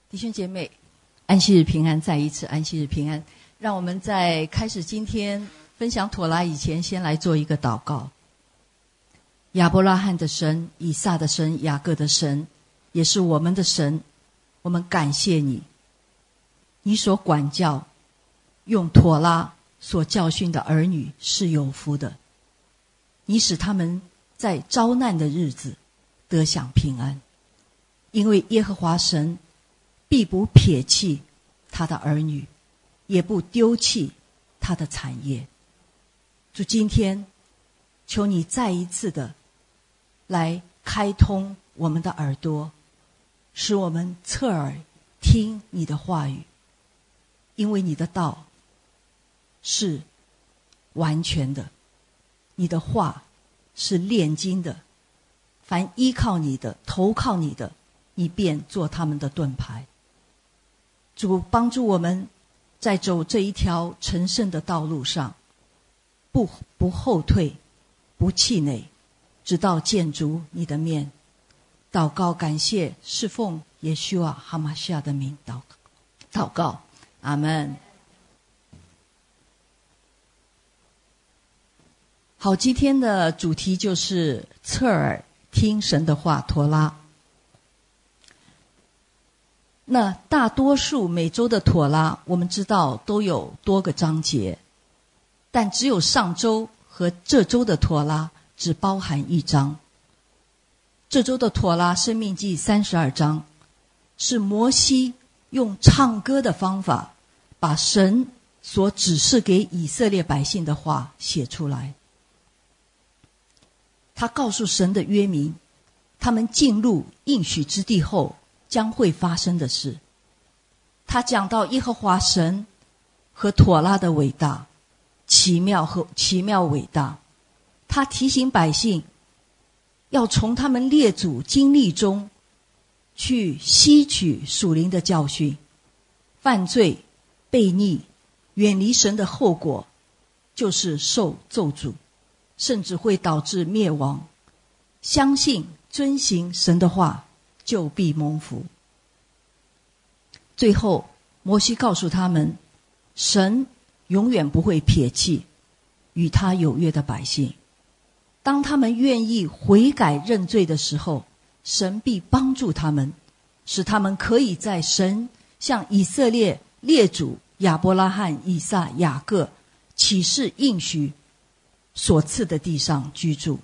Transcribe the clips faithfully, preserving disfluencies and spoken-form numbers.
弟兄姐妹，安息日平安，再一次安息日平安。让我们在开始今天分享妥拉以前，先来做一个祷告。亚伯拉罕的神，以撒的神，雅各的神，也是我们的神，我们感谢你，你所管教用妥拉所教训的儿女是有福的，你使他们在遭难的日子得享平安，因为耶和华神必不撇弃他的儿女，也不丢弃他的产业。主，今天求你再一次的来开通我们的耳朵，使我们侧耳听你的话语，因为你的道是完全的，你的话是炼金的，凡依靠你的，投靠你的，你便做他们的盾牌。主，帮助我们在走这一条成圣的道路上，不不后退，不气馁，直到见足你的面。祷告感谢是奉耶稣啊哈马西亚的名祷告，祷告，阿们。好，今天的主题就是侧耳听神的话，妥拉。那大多数每周的妥拉，我们知道都有多个章节，但只有上周和这周的妥拉只包含一章。这周的妥拉生命记三十二章，是摩西用唱歌的方法，把神所指示给以色列百姓的话写出来。他告诉神的约民，他们进入应许之地后将会发生的事。他讲到耶和华神和妥拉的伟大，奇妙和奇妙伟大。他提醒百姓要从他们列祖经历中去吸取属灵的教训，犯罪悖逆远离神的后果就是受咒诅，甚至会导致灭亡。相信遵行神的话，就必蒙福。最后摩西告诉他们，神永远不会撇弃与他有约的百姓，当他们愿意悔改认罪的时候，神必帮助他们，使他们可以在神向以色列列祖亚伯拉罕、以撒、雅各启示应许所赐的地上居住。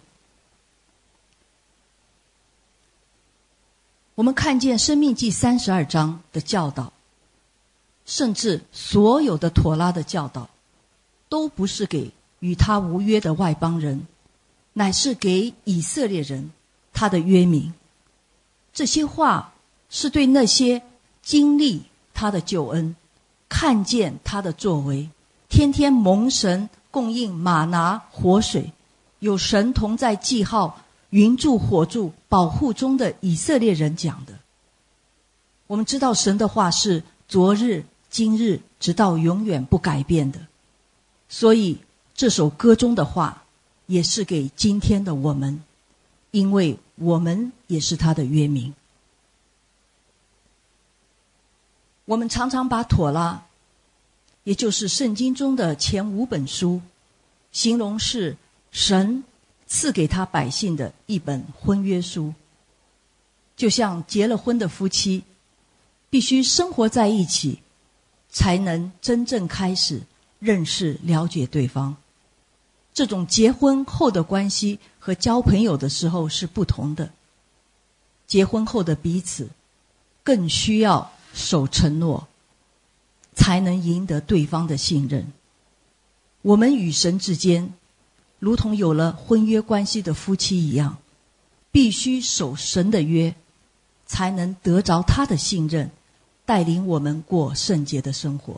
我们看见生命记三十二章的教导，甚至所有的妥拉的教导，都不是给与他无约的外邦人，乃是给以色列人，他的约民。这些话是对那些经历他的救恩，看见他的作为，天天蒙神供应玛拿活水，有神同在记号云柱火柱保护中的以色列人讲的。我们知道神的话是昨日今日直到永远不改变的，所以这首歌中的话也是给今天的我们，因为我们也是他的约民。我们常常把妥拉，也就是圣经中的前五本书，形容是神赐给他百姓的一本婚约书，就像结了婚的夫妻必须生活在一起，才能真正开始认识了解对方。这种结婚后的关系和交朋友的时候是不同的，结婚后的彼此更需要守承诺，才能赢得对方的信任。我们与神之间如同有了婚约关系的夫妻一样，必须守神的约，才能得着他的信任，带领我们过圣洁的生活。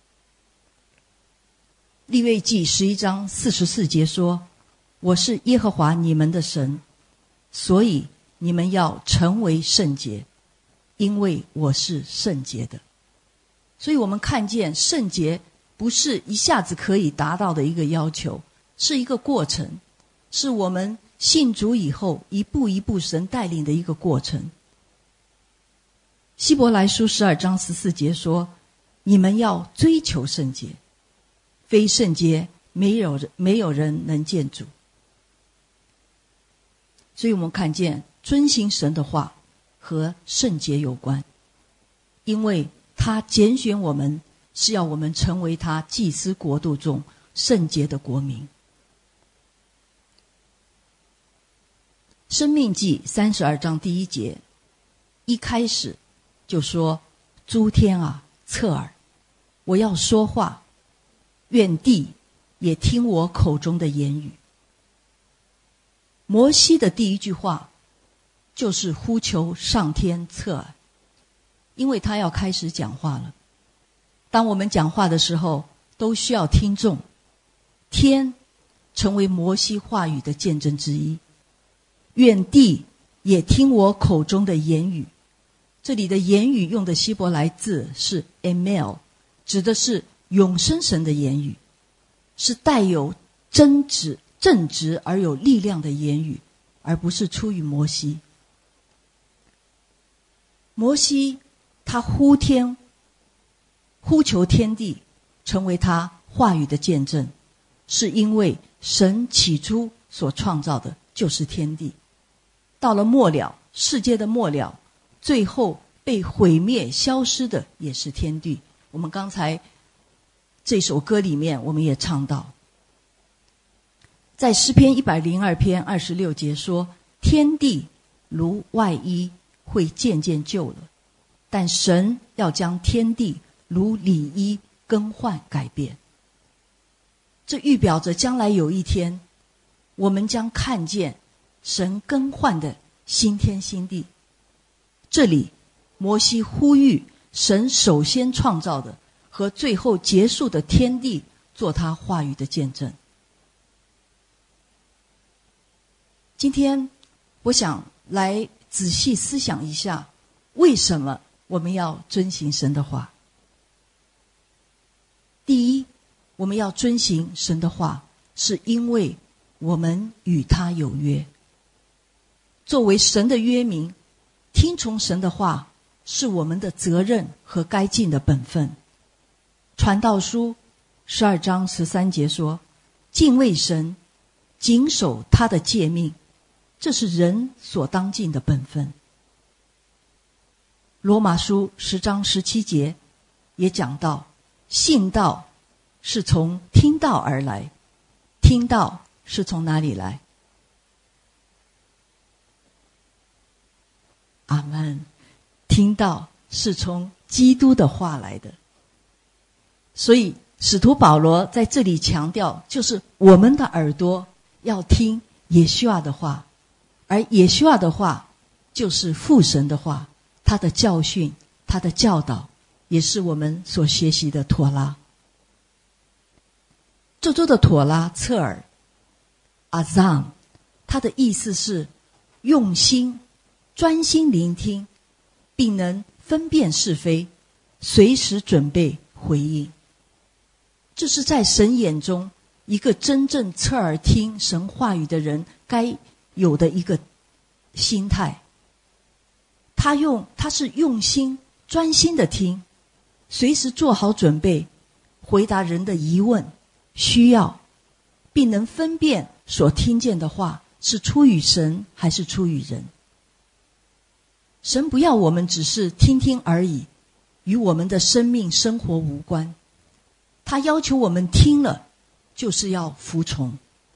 利未记十一章四十四节说，我是耶和华你们的神，所以你们要成为圣洁，因为我是圣洁的。所以我们看见圣洁不是一下子可以达到的一个要求，是一个过程，是我们信主以后一步一步神带领的一个过程。 希伯来书十二章十四节说，你们要追求圣洁，非圣洁没有人没有人能见主。所以我们看见遵行神的话和圣洁有关，因为他拣选我们是要我们成为他祭司国度中圣洁的国民。申命记三十二章第一节一开始就说，诸天啊，侧耳，我要说话，愿地也听我口中的言语。摩西的第一句话就是呼求上天侧耳，因为他要开始讲话了。当我们讲话的时候，都需要听众，天成为摩西话语的见证之一，愿地也听我口中的言语。这里的言语用的希伯来字是 emel， 指的是永生神的言语，是带有真直正直而有力量的言语，而不是出于摩西。摩西他呼天呼求天地成为他话语的见证，是因为神起初所创造的就是天地，到了末了，世界的末了，最后被毁灭消失的也是天地。我们刚才这首歌里面我们也唱到，在诗篇一百零二篇二十六节说，天地如外衣会渐渐旧了，但神要将天地如里衣更换改变。这预表着将来有一天，我们将看见神更换的新天新地。这里摩西呼吁神首先创造的和最后结束的天地做他话语的见证。今天我想来仔细思想一下，为什么我们要遵行神的话。第一，我们要遵行神的话，是因为我们与他有约。作为神的约民，听从神的话是我们的责任和该尽的本分。传道书十二章十三节说，敬畏神，谨守他的诫命，这是人所当尽的本分。罗马书十章十七节也讲到，信道是从听道而来，听道是从哪里来？阿们。听道是从基督的话来的。所以使徒保罗在这里强调，就是我们的耳朵要听耶稣亚的话，而耶稣亚的话就是父神的话，他的教训，他的教导，也是我们所学习的妥拉。这周的妥拉侧耳阿藏，它的意思是用心专心聆听，并能分辨是非，随时准备回应。这是在神眼中一个真正侧耳听神话语的人该有的一个心态。他用他是用心专心的听，随时做好准备回答人的疑问需要，并能分辨所听见的话是出于神还是出于人。神不要我们只是听听而已，与我们的生命生活无关。他要求我们听了就是要服从。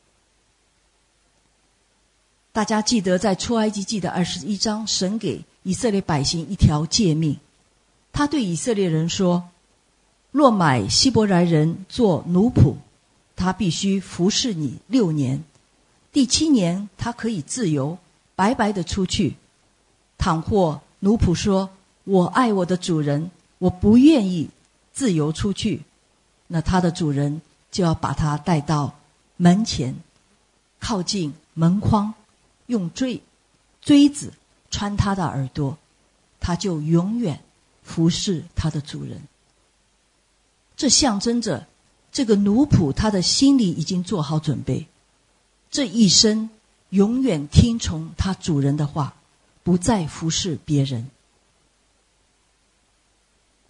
大家记得在出埃及记的二十一章，神给以色列百姓一条诫命，他对以色列人说，若买希伯来人做奴仆，他必须服侍你六年，第七年他可以自由白白的出去。倘或奴仆说，我爱我的主人，我不愿意自由出去，那他的主人就要把他带到门前，靠近门框，用锥锥子穿他的耳朵，他就永远服侍他的主人。这象征着这个奴仆他的心里已经做好准备，这一生永远听从他主人的话，不再服侍别人。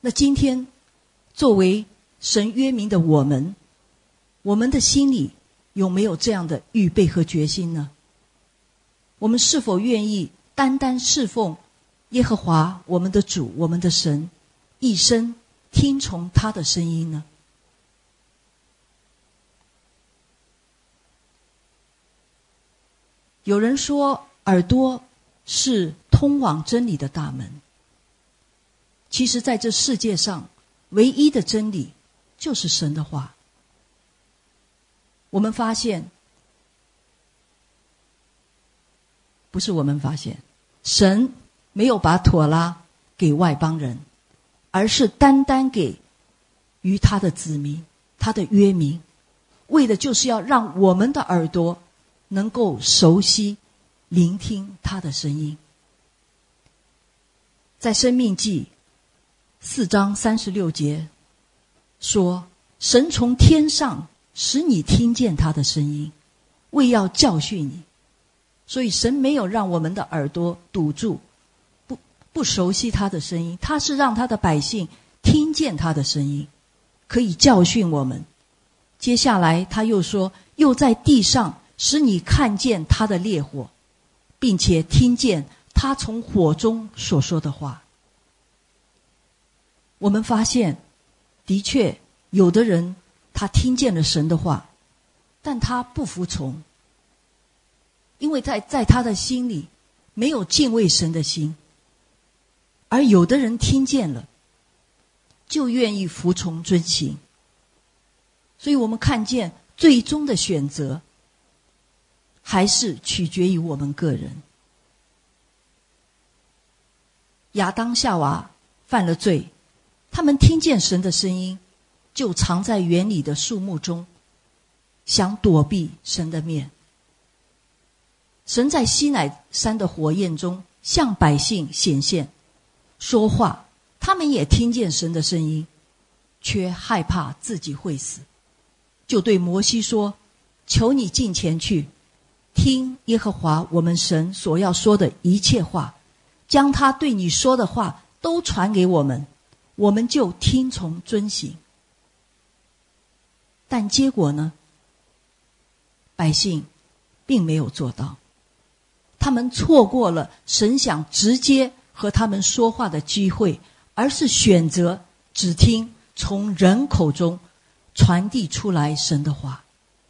那今天作为神约民的我们，我们的心里有没有这样的预备和决心呢？我们是否愿意单单侍奉耶和华我们的主，我们的神，一生听从他的声音呢？有人说耳朵是通往真理的大门，其实在这世界上唯一的真理就是神的话。我们发现，不是我们发现，神没有把妥拉给外邦人，而是单单给于他的子民，他的约民，为的就是要让我们的耳朵能够熟悉聆听他的声音。在申命记四章三十六节说，神从天上使你听见他的声音，为要教训你。所以神没有让我们的耳朵堵住，不不熟悉他的声音，他是让他的百姓听见他的声音，可以教训我们。接下来他又说，又在地上使你看见他的烈火，并且听见他从火中所说的话。我们发现，的确有的人他听见了神的话，但他不服从，因为在在他的心里没有敬畏神的心。而有的人听见了，就愿意服从遵行。所以我们看见最终的选择还是取决于我们个人。亚当夏娃犯了罪，他们听见神的声音，就藏在园里的树木中，想躲避神的面。神在西乃山的火焰中向百姓显现说话，他们也听见神的声音，却害怕自己会死，就对摩西说，求你近前去，听耶和华我们神所要说的一切话，将他对你说的话都传给我们，我们就听从遵行。但结果呢？百姓并没有做到，他们错过了神想直接和他们说话的机会，而是选择只听从人口中传递出来神的话。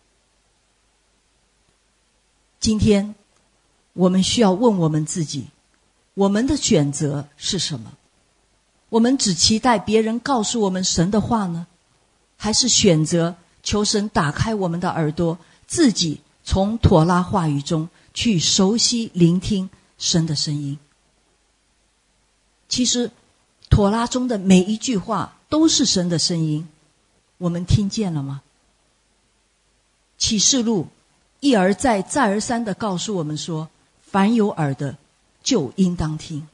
今天我们需要问我们自己，我们的选择是什么？我们只期待别人告诉我们神的话呢，还是选择求神打开我们的耳朵，自己从妥拉话语中去熟悉聆听神的声音？其实妥拉中的每一句话都是神的声音，我们听见了吗？启示录一而再再而三地告诉我们说，凡有耳的就应当听。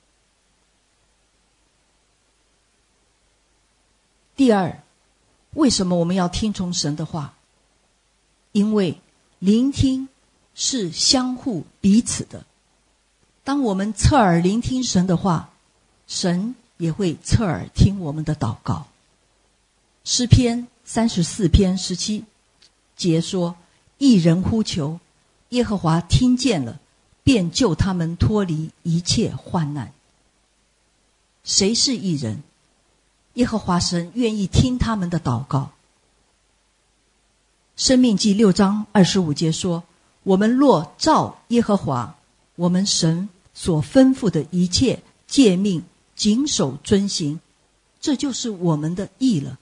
第二，为什么我们要听从神的话？因为聆听是相互彼此的。当我们侧耳聆听神的话，神也会侧耳听我们的祷告。诗篇三十四篇十七节说，一人呼求，耶和华听见了，便救他们脱离一切患难。谁是义人？耶和华神愿意听他们的祷告。申命记六章二十五节说，我们若照耶和华我们神所吩咐的一切诫命谨守遵行，这就是我们的义了。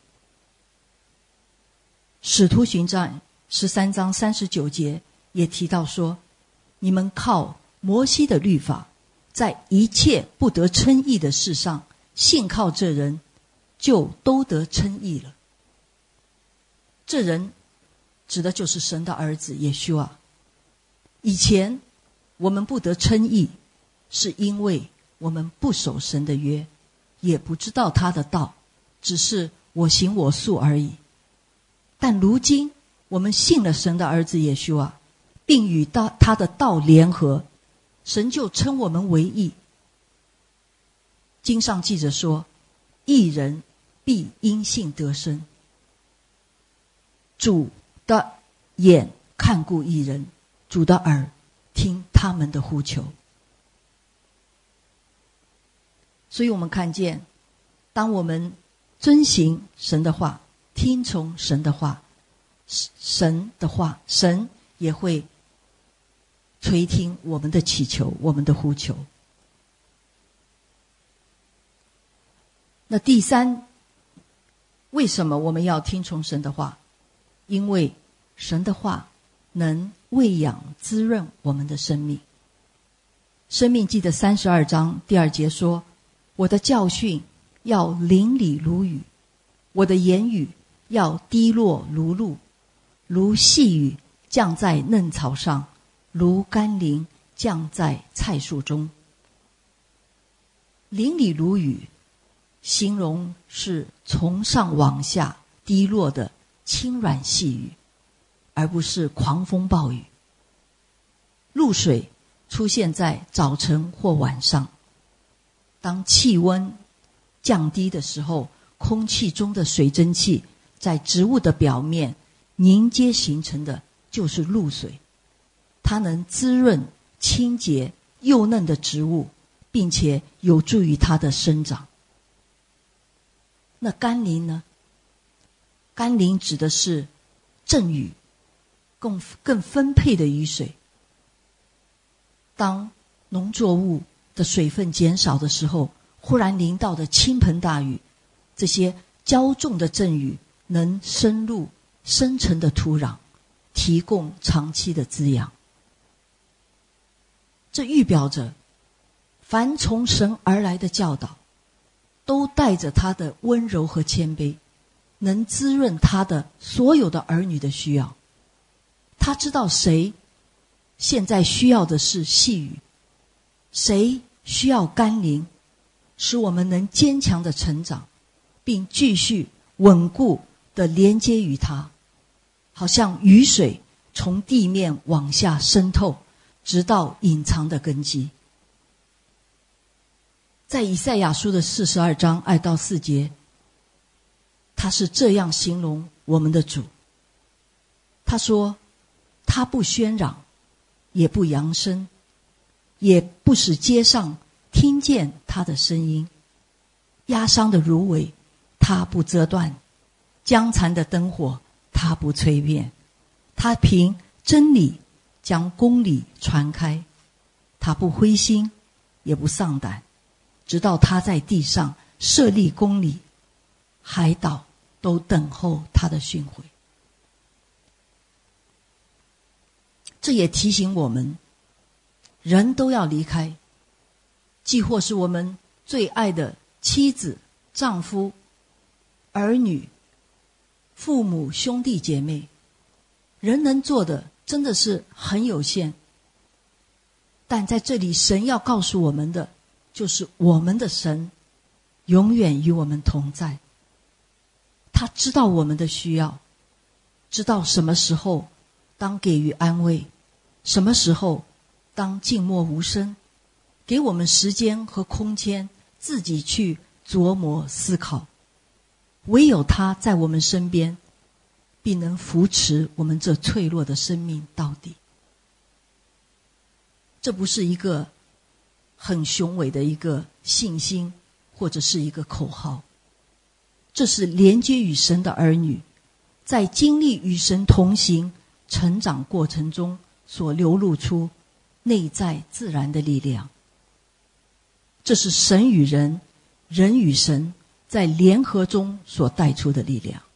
使徒行传十三章三十九节也提到说，你们靠摩西的律法，在一切不得称义的事上信靠这人，就都得称义了。这人指的就是神的儿子耶稣啊。以前我们不得称义，是因为我们不守神的约，也不知道他的道，只是我行我素而已。但如今我们信了神的儿子耶稣啊，并与他的道联合，神就称我们为义。经上记着说， 义人必因信得生。主的眼看顾义人，主的耳听他们的呼求。所以我们看见，当我们遵行神的话，听从神的话，神的话，神也会垂听我们的祈求，我们的呼求。那第三，为什么我们要听从神的话？因为神的话能喂养滋润我们的生命。申命记的三十二章第二节说，我的教训要淋漓如雨，我的言语要滴落如露，如细雨降在嫩草上，如甘霖降在菜树中。淋漓如雨形容是从上往下滴落的轻软细雨，而不是狂风暴雨。露水出现在早晨或晚上，当气温降低的时候，空气中的水蒸气在植物的表面凝结形成的就是露水，它能滋润清洁幼嫩的植物，并且有助于它的生长。那甘霖呢？甘霖指的是阵雨，更更分配的雨水。当农作物的水分减少的时候，忽然淋到的倾盆大雨，这些浇种的阵雨能深入深层的土壤，提供长期的滋养。这预表着凡从神而来的教导，都带着他的温柔和谦卑，能滋润他的所有的儿女的需要。他知道谁现在需要的是细雨，谁需要甘霖，使我们能坚强的成长，并继续稳固的连接于他，好像雨水从地面往下渗透，直到隐藏的根基。在以赛亚书的四十二章二到四节，他是这样形容我们的主。他说，他不喧嚷，也不扬声，也不使街上听见他的声音。压伤的芦苇他不折断，将残的灯火他不吹灭。他凭真理将公理传开，他不灰心也不丧胆，直到他在地上设立公理，海岛都等候他的训诲。这也提醒我们，人都要离开，既或是我们最爱的妻子、丈夫、儿女、父母、兄弟姐妹，人能做的真的是很有限。但在这里，神要告诉我们的，就是我们的神永远与我们同在。他知道我们的需要，知道什么时候当给予安慰，什么时候当静默无声，给我们时间和空间自己去琢磨思考。唯有他在我们身边，必能扶持我们这脆弱的生命到底。这不是一个很雄伟的一个信心，或者是一个口号，这是连接与神的儿女在经历与神同行成长过程中所流露出内在自然的力量。这是神与人，人与神在联合中所带出的力量。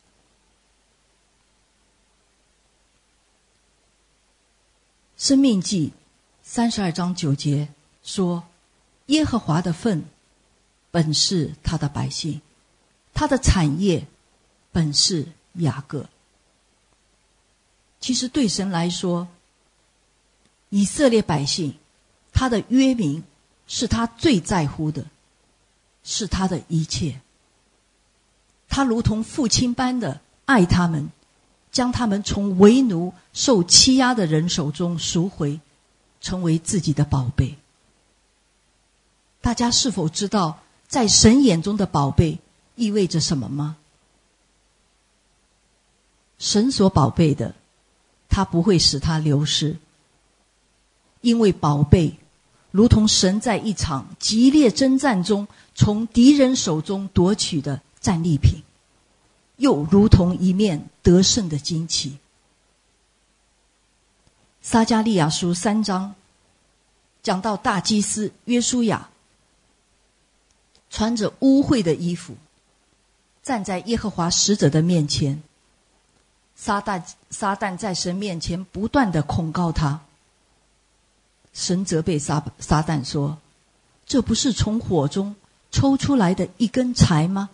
申命记三十二章九节说，耶和华的份本是他的百姓，他的产业本是雅各。其实对神来说，以色列百姓他的约名是他最在乎的，是他的一切。他如同父亲般的爱他们，将他们从为奴受欺压的人手中赎回，成为自己的宝贝。大家是否知道，在神眼中的宝贝意味着什么吗？神所宝贝的，他不会使它流失，因为宝贝如同神在一场激烈征战中从敌人手中夺取的战利品，又如同一面得胜的旌旗。撒迦利亚书三章讲到大祭司约书亚穿着污秽的衣服站在耶和华使者的面前，撒旦撒旦在神面前不断地控告他。神责备撒撒旦说，这不是从火中抽出来的一根柴吗？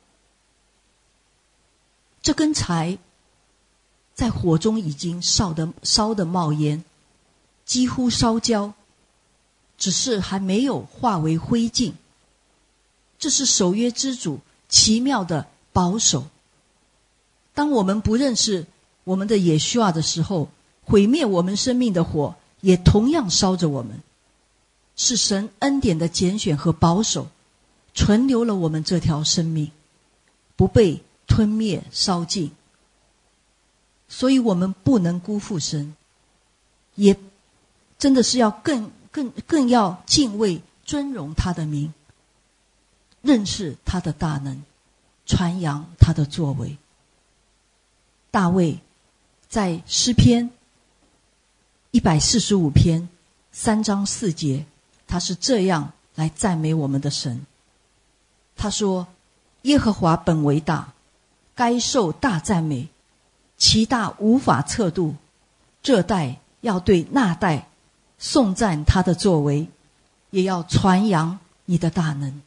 这根柴在火中已经烧得烧得冒烟，几乎烧焦，只是还没有化为灰烬。这是守约之主奇妙的保守。当我们不认识我们的耶稣啊的时候，毁灭我们生命的火也同样烧着我们。是神恩典的拣选和保守存留了我们这条生命，不被吞灭烧尽。所以我们不能辜负神，也真的是要更更更要敬畏尊荣他的名，认识他的大能，传扬他的作为。大卫在诗篇一百四十五篇三章四节，他是这样来赞美我们的神。他说，耶和华本为大，该受大赞美，其大无法测度。这代要对那代颂赞他的作为，也要传扬你的大能。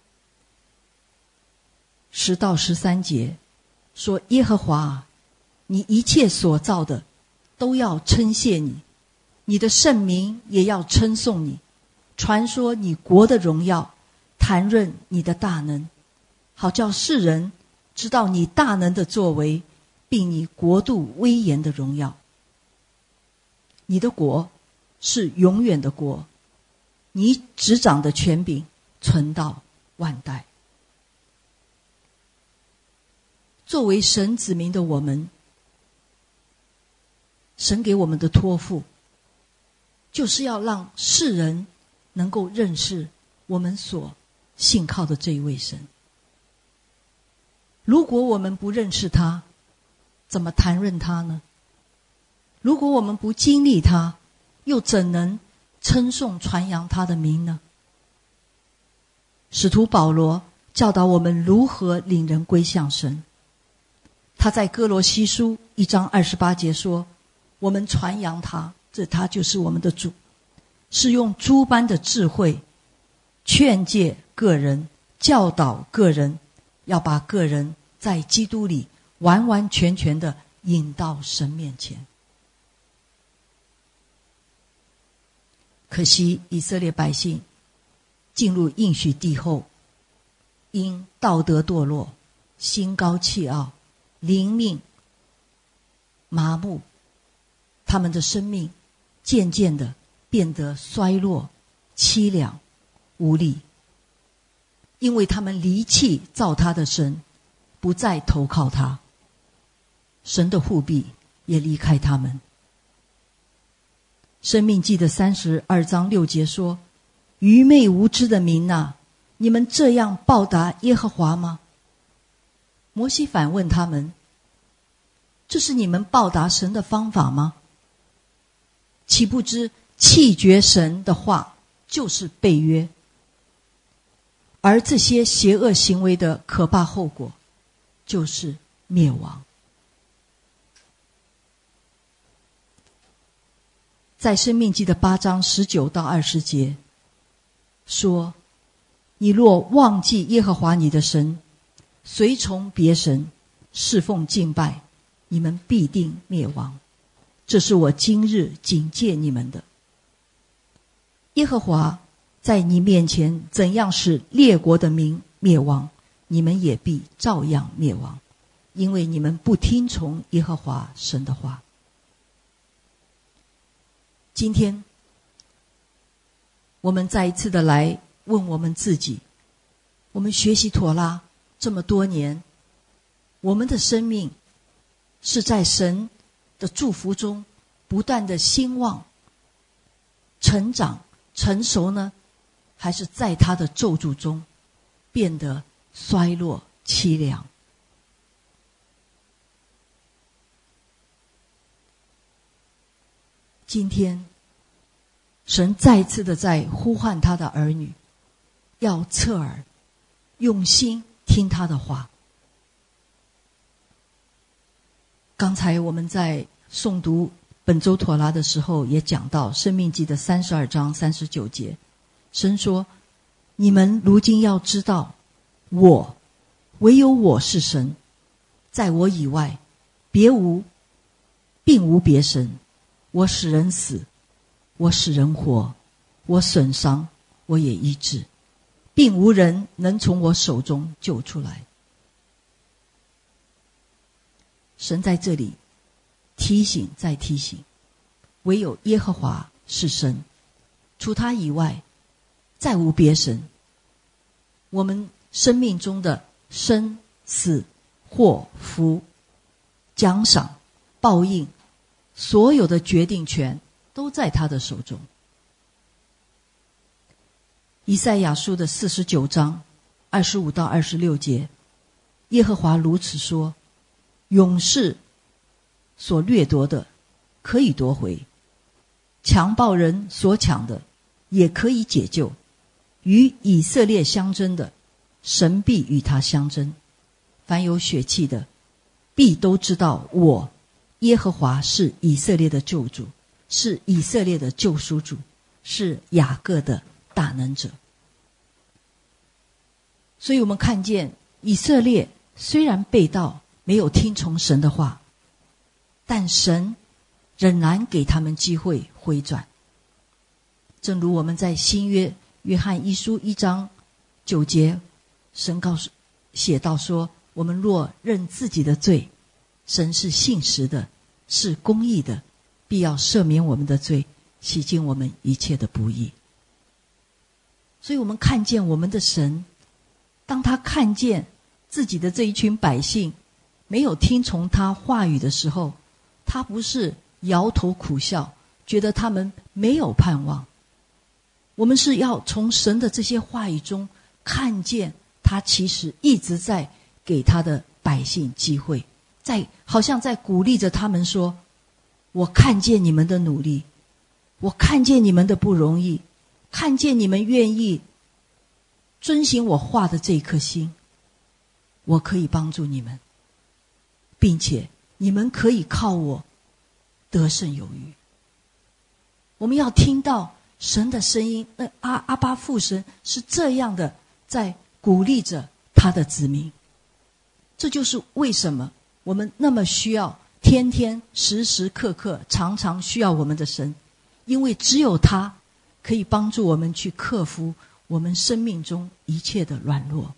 十到十三节说，耶和华，你一切所造的都要称谢你，你的圣名也要称颂你，传说你国的荣耀，谈论你的大能，好叫世人知道你大能的作为，并你国度威严的荣耀。你的国是永远的国，你执掌的权柄存到万代。作为神子民的我们，神给我们的托付就是要让世人能够认识我们所信靠的这一位神。如果我们不认识他，怎么谈论他呢？如果我们不经历他，又怎能称颂传扬他的名呢？使徒保罗教导我们如何领人归向神。他在哥罗西书一章二十八节说，我们传扬他，这他就是我们的主，是用诸般的智慧劝诫个人，教导个人，要把个人在基督里完完全全的引到神面前。可惜以色列百姓进入应许地后，因道德堕落，心高气傲，灵命麻木，他们的生命渐渐的变得衰落、凄凉、无力，因为他们离弃造他的神，不再投靠他，神的护庇也离开他们。申命记的三十二章六节说，愚昧无知的民啊，你们这样报答耶和华吗？摩西反问他们，这是你们报答神的方法吗？岂不知弃绝神的话就是背约，而这些邪恶行为的可怕后果就是灭亡。在申命记的八章十九到二十节说，你若忘记耶和华你的神，随从别神，侍奉敬拜，你们必定灭亡。这是我今日警戒你们的。耶和华在你面前怎样使列国的民灭亡，你们也必照样灭亡，因为你们不听从耶和华神的话。今天我们再一次的来问我们自己，我们学习妥拉这么多年，我们的生命是在神的祝福中不断的兴旺、成长、成熟呢，还是在他的咒诅中变得衰落、凄凉？今天，神再次的在呼唤他的儿女，要侧耳、用心听他的话。刚才我们在诵读本周妥拉的时候，也讲到《申命记》的三十二章三十九节，神说：“你们如今要知道，我唯有我是神，在我以外，别无，并无别神。我使人死，我使人活，我损伤，我也医治，并无人能从我手中救出来。”神在这里提醒再提醒，唯有耶和华是神，除他以外，再无别神。我们生命中的生死祸福、奖赏报应，所有的决定权都在他的手中。以赛亚书的四十九章二十五到二十六节，耶和华如此说：勇士所掠夺的可以夺回，强暴人所抢的也可以解救。与以色列相争的，神必与他相争。凡有血气的，必都知道我耶和华是以色列的救主，是以色列的救赎主，是雅各的大能者。所以我们看见以色列虽然背道，没有听从神的话，但神仍然给他们机会回转。正如我们在新约约翰一书一章九节，神告诉写到说：我们若认自己的罪，神是信实的，是公义的，必要赦免我们的罪，洗净我们一切的不义。所以我们看见我们的神，当他看见自己的这一群百姓没有听从他话语的时候，他不是摇头苦笑，觉得他们没有盼望。我们是要从神的这些话语中看见他其实一直在给他的百姓机会，在好像在鼓励着他们说：我看见你们的努力，我看见你们的不容易，看见你们愿意遵行我话的这一颗心，我可以帮助你们，并且你们可以靠我得胜有余。我们要听到神的声音，那阿阿爸父神是这样的在鼓励着他的子民。这就是为什么我们那么需要天天时时刻刻常常需要我们的神，因为只有他可以帮助我们去克服我们生命中一切的软弱。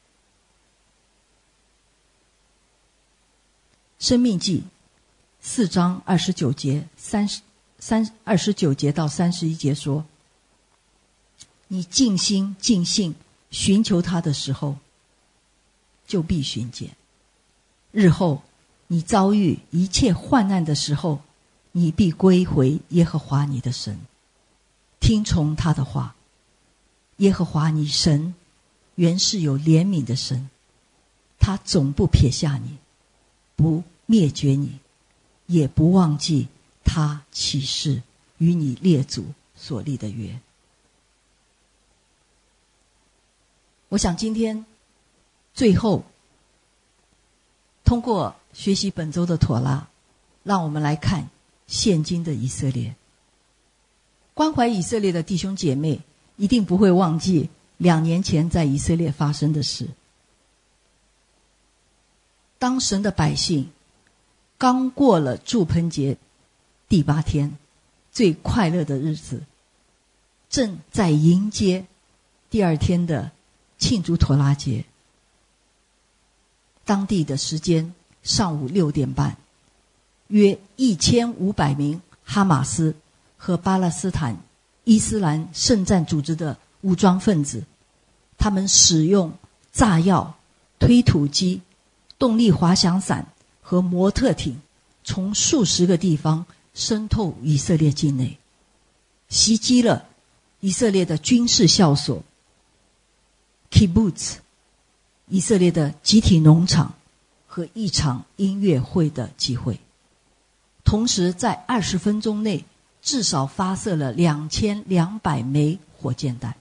申命记四章二十九节三十三二十九节到三十一节说：你尽心尽性寻求他的时候，就必寻见；日后你遭遇一切患难的时候，你必归回耶和华你的神，听从他的话。耶和华你神原是有怜悯的神，他总不撇下你，不灭绝你，也不忘记他起誓与你列祖所立的约。我想今天最后通过学习本周的妥拉，让我们来看现今的以色列。关怀以色列的弟兄姐妹一定不会忘记两年前在以色列发生的事。当神的百姓刚过了住棚节第八天，最快乐的日子，正在迎接第二天的庆祝妥拉节。当地的时间上午六点半，约一千五百名哈马斯和巴勒斯坦伊斯兰圣战组织的武装分子，他们使用炸药推土机、动力滑翔伞和摩特艇从数十个地方渗透以色列境内，袭击了以色列的军事校所、kibbutz、以色列的集体农场和一场音乐会的集会。同时在二十分钟内至少发射了两千两百枚火箭弹。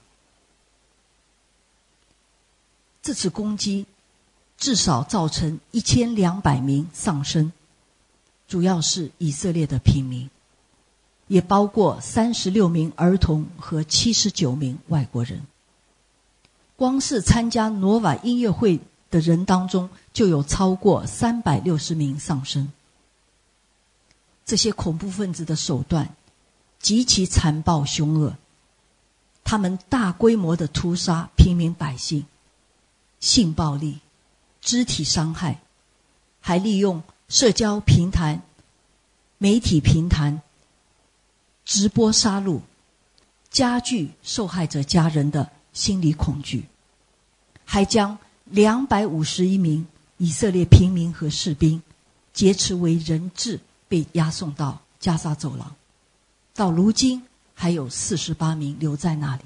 这次攻击至少造成一千两百名丧生，主要是以色列的平民，也包括三十六名儿童和七十九名外国人。光是参加挪瓦音乐会的人当中，就有超过三百六十名丧生。这些恐怖分子的手段极其残暴凶恶，他们大规模的屠杀平民百姓，性暴力、肢体伤害，还利用社交平台、媒体平台直播杀戮，加剧受害者家人的心理恐惧，还将两百五十一名以色列平民和士兵劫持为人质，被押送到加沙走廊。到如今还有四十八名留在那里。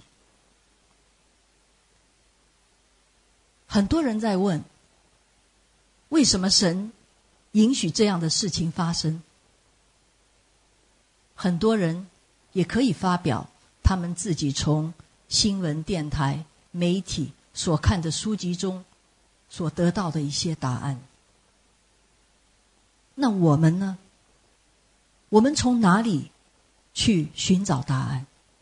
很多人在问，为什么神允许这样的事情发生？很多人也可以发表他们自己从新闻电台、媒体所看的书籍中所得到的一些答案。那我们呢？我们从哪里去寻找答案？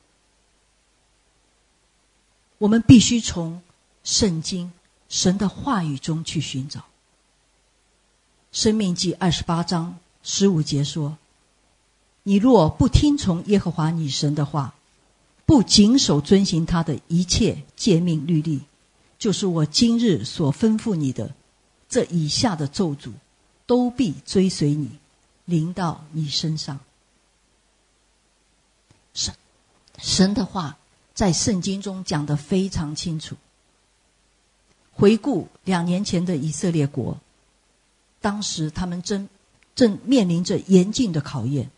我们必须从圣经、神的话语中去寻找。申命记二十八章十五节说：你若不听从耶和华你神的话，不谨守遵行他的一切诫命律例，就是我今日所吩咐你的，这以下的咒诅都必追随你，临到你身上。神神的话在圣经中讲得非常清楚。回顾两年前的以色列国，当时他们正正面临着严峻的考验。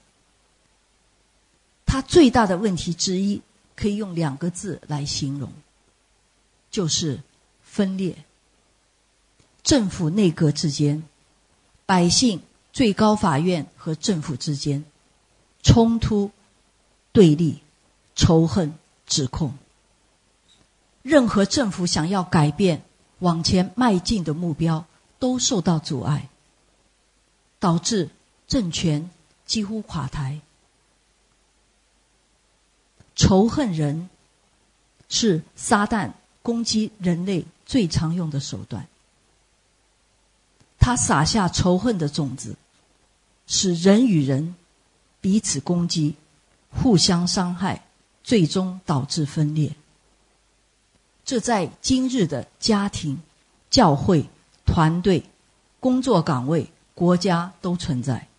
他最大的问题之一可以用两个字来形容，就是分裂。政府内阁之间，百姓、最高法院和政府之间，冲突、对立、仇恨、指控。任何政府想要改变、往前迈进的目标都受到阻碍，导致政权几乎垮台。仇恨人是撒旦攻击人类最常用的手段。他撒下仇恨的种子，使人与人彼此攻击，互相伤害，最终导致分裂。这在今日的家庭、教会、团队、工作岗位、国家都存在。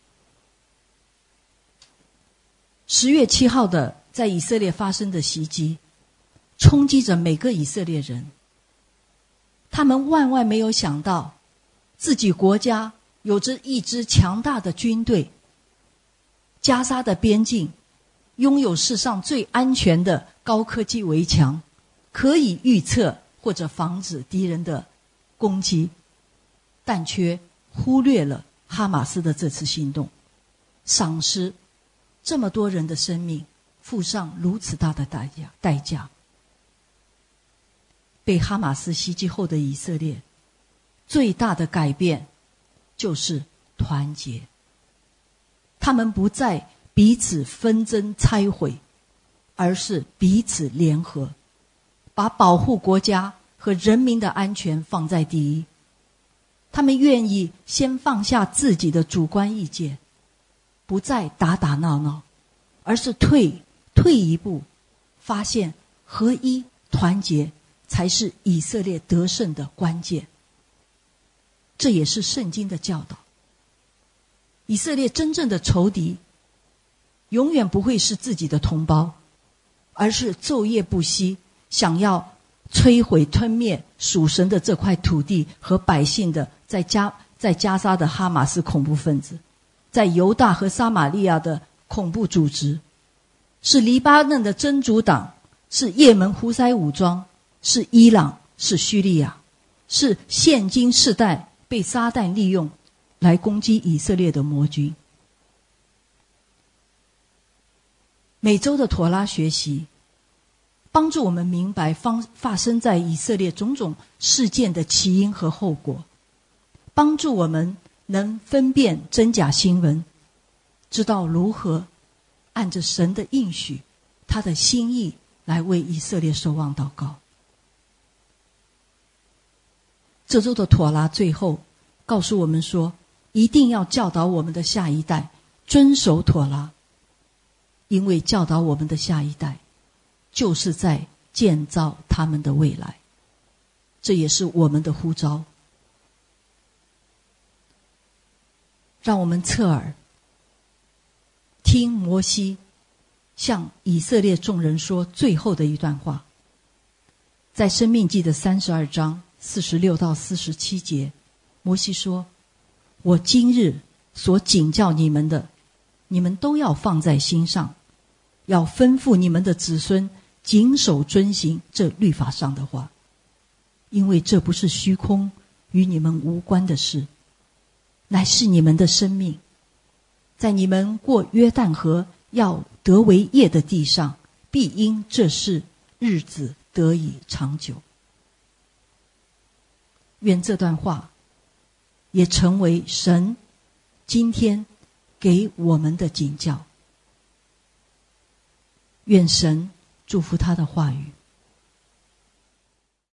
十月七号的在以色列发生的袭击，冲击着每个以色列人。他们万万没有想到，自己国家有着一支强大的军队，加沙的边境拥有世上最安全的高科技围墙，可以预测或者防止敌人的攻击，但却忽略了哈马斯的这次行动，丧失这么多人的生命，付上如此大的代价代价。被哈马斯袭击后的以色列，最大的改变就是团结。他们不再彼此纷争拆毁，而是彼此联合，把保护国家和人民的安全放在第一。他们愿意先放下自己的主观意见，不再打打闹闹，而是退退一步，发现合一团结才是以色列得胜的关键。这也是圣经的教导。以色列真正的仇敌永远不会是自己的同胞，而是昼夜不息想要摧毁吞灭属神的这块土地和百姓的在加在加沙的哈马斯恐怖分子，在犹大和撒玛利亚的恐怖组织，是黎巴嫩的真主党，是也门胡塞武装，是伊朗，是叙利亚，是现今世代被撒旦利用来攻击以色列的魔军。每周的妥拉学习帮助我们明白发发生在以色列种种事件的起因和后果，帮助我们能分辨真假新闻，知道如何按着神的应许他的心意来为以色列守望祷告。这周的妥拉最后告诉我们说，一定要教导我们的下一代遵守妥拉，因为教导我们的下一代就是在建造他们的未来，这也是我们的呼召。让我们侧耳听摩西向以色列众人说最后的一段话，在申命记的三十二章四十六到四十七节，摩西说，我今日所警教你们的，你们都要放在心上，要吩咐你们的子孙谨守遵行这律法上的话，因为这不是虚空与你们无关的事，乃是你们的生命。在你们过约旦河要得为业的地上，必因这事日子得以长久。愿这段话也成为神今天给我们的警教。愿神祝福他的话语。